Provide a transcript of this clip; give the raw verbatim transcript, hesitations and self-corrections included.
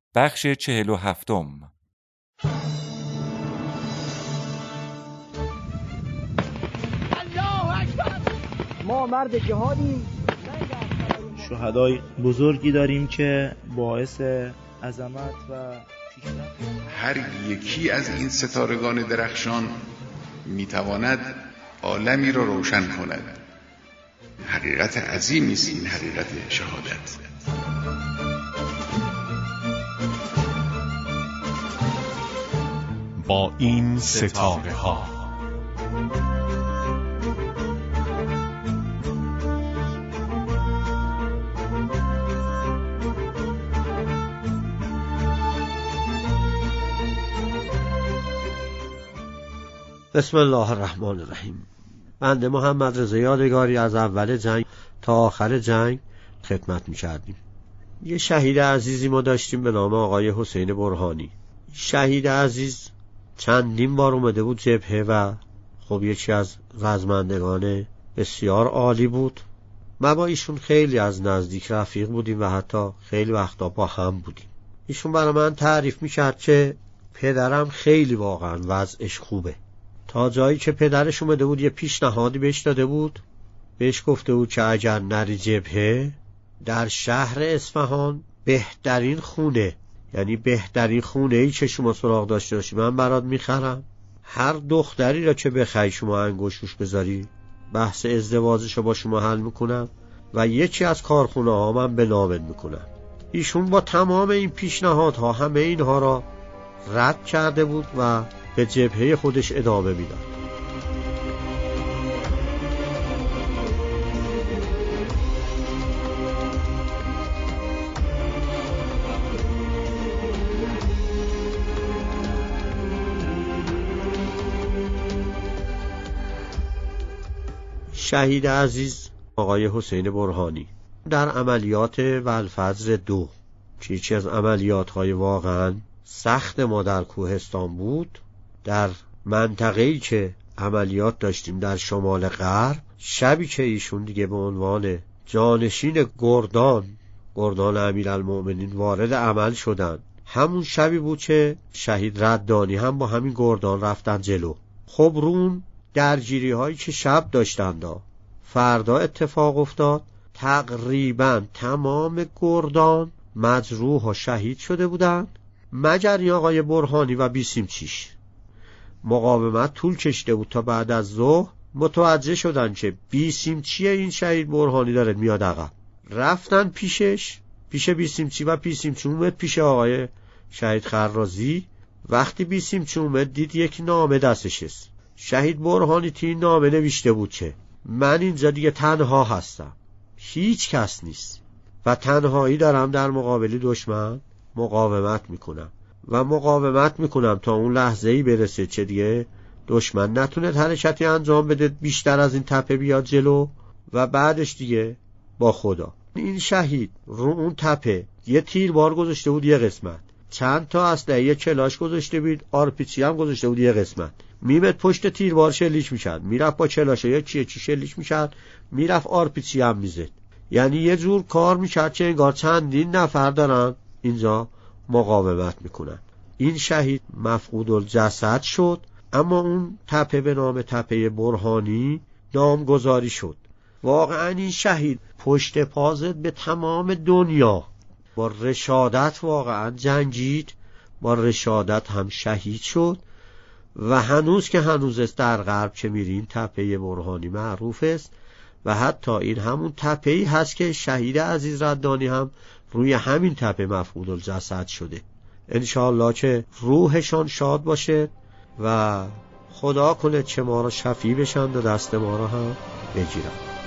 بخش چهل و هفتم. ما مرد جهادیم. شهدای بزرگی داریم که باعث عظمت و پیشرفت هر یکی از این ستارگان درخشان میتواند عالمی را روشن کند. حقیقت عظیمی است این حقیقت شهادت. با این ستاره ها بسم الله الرحمن الرحیم. بنده محمد رضا یادگاری از اول جنگ تا آخر جنگ خدمت می کردیم. یه شهید عزیزی ما داشتیم به نام آقای حسین برهانی. شهید عزیز چندین بار اومده بود جبهه و خب یکی از رزمندگان بسیار عالی بود. ما با ایشون خیلی از نزدیک رفیق بودیم و حتی خیلی وقتا با هم بودیم. ایشون برای من تعریف میکرد که پدرم خیلی واقعا وضعش خوبه، تا جایی که پدرش اومده بود یه پیشنهادی بهش داده بود. بهش گفته بود که اگر نری جبهه در شهر اصفهان بهترین خونه، یعنی بهترین خونه ای که شما سراغ داشته باشی من برات میخرم. هر دختری را که بخوای شما انگشتش بذاری بحث ازدواجشو با شما حل میکنم و یکی از کارخونه ها من به نامت میکنم. ایشون با تمام این پیشنهادها همه اینها را رد کرده بود و به جبهه خودش ادامه میداد. شهید عزیز آقای حسین برهانی در عملیات والفجر دو که یکی از عملیات های واقعا سخت ما در کوهستان بود، در منطقه‌ای که عملیات داشتیم در شمال غرب، شبی که ایشون دیگه به عنوان جانشین گردان گردان امیرالمؤمنین وارد عمل شدن، همون شبی بود که شهید ردانی هم با همین گردان رفتن جلو. خب رون درگیری هایی که شب داشتند فردا اتفاق افتاد. تقریبا تمام گردان مجروح و شهید شده بودند مگر این آقای برهانی و بیسیمچیش. مقاومت طول کشیده بود تا بعد از ظهر متوجه شدن که بیسیمچی این شهید برهانی داره میاد عقب. رفتن پیشش، پیش بیسیمچی و بیسیمچی اومد پیش آقای شهید خرازی. وقتی بیسیمچی اومد دید یک نامه دستش است. شهید برهانی توی این نامه نوشته بود که من اینجا دیگه تنها هستم، هیچ کس نیست و تنهایی دارم در مقابل دشمن مقاومت میکنم و مقاومت میکنم تا اون لحظه‌ای برسه که دیگه دشمن نتونه حرکتی انجام بده بیشتر از این تپه بیاد جلو و بعدش دیگه با خدا. این شهید رو اون تپه یه تیربار گذاشته بود یه قسمت، چند تا اسلحه یه کلاش گذاشته بود، آرپیجی هم گذاشته بود یه قسمت. میمد پشت تیربار شلیک میکرد، میرفت با کلاش یه چیه چی شلیک میکرد، میرفت آرپیجی هم میزد. یعنی یه جور کار میکرد که انگار چندین نفر دارن اینجا مقاومت میکنن. این شهید مفقود الجسد شد، اما اون تپه به نام تپه برهانی نامگذاری شد. واقعا این شهید پشت پازد به تمام دنیا با رشادت واقعا جنگید، با رشادت هم شهید شد و هنوز که هنوز است در غرب که میرین تپه برهانی معروف است و حتی این همون تپه‌ای هست که شهید عزیز ردانی هم روی همین تپه مفقود الجسد شده. انشاءالله که روحشان شاد باشه و خدا کنه چه ما را شفیع بشند و دست ما را هم بگیرند.